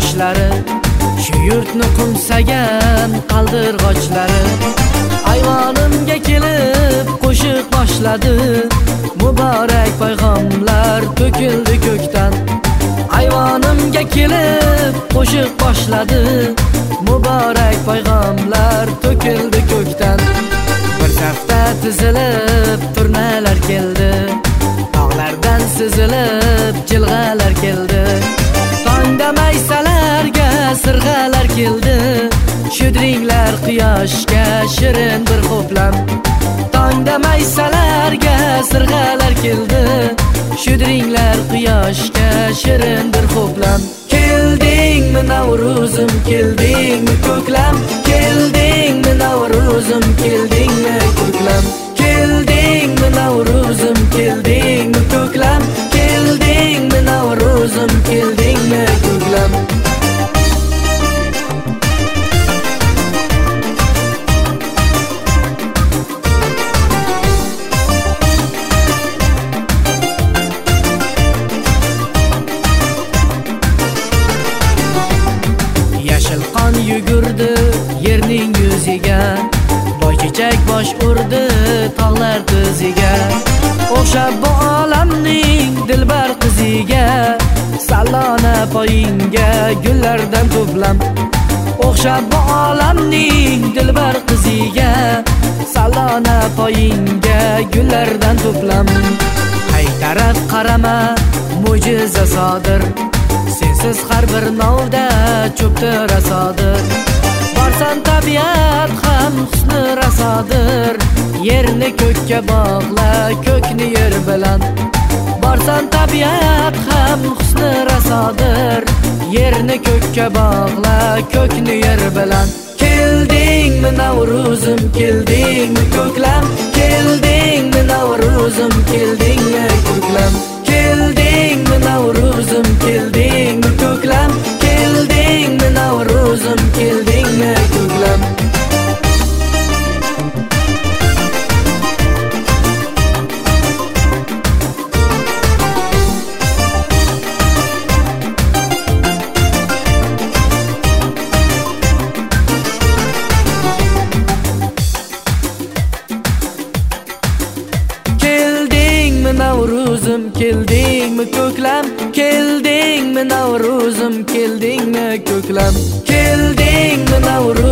yoshlari, shu yurtni qumsagan qaldirg'ochlari ayvonimga kelib qo'shiq boshladi. Muborak payg'amlar to'kildi ko'kdan. Ayvonimga kelib qo'shiq boshladi. Muborak payg'amlar to'kildi ko'kdan. Bir safda tizilib turnalar keldi, tog'lardan sizilib jilg'alar keldi. Tongda maysalarga sirg'alar keldi, shudringlar quyoshga shirin bir xo'plam. Tongda maysalarga sirg'alar keldi, shudringlar quyoshga shirin bir xo'plam. Keldingmi Navruzim, keldingmi ko'klam, keldingmi Navruzim, keldingmi ko'klam. Keldingmi Navruzim, keldingmi ko'klam, keldingmi Navruzim, keldingmi ko'klam. Yashil qon yugurdi yerning yuziga, boy chechak bosh urdi tog'lar tiziga. O'xshab bu olamning dilbar qiziga, Salona poyinga gullardan to'plam. O'xshab bu olamning dilbar qiziga, Salona poyinga gullardan to'plam. Hay taraf qarama mo'jiza sodir, sensiz har bir novda cho'pdi rasodir. Borsan tabiat ham husni rasodir, yerni ko'kka bog'la ko'kni yer bilan. Borsan tabiat ham husni rasodir, yerni ko'kka bog'la ko'kni yer bilan. Keldingmi Navruzim, keldingmi ko'klam, keldingmi Navruzim, keldingmi ko'klam. Keldingmi Navruzim, keldingmi ko'klam, keldingmi Navruzim, keldingmi ko'klam. Navruzim, keldingmi ko'klam, keldingmi Navruzim, keldingmi ko'klam. Keldingmi Navruzim.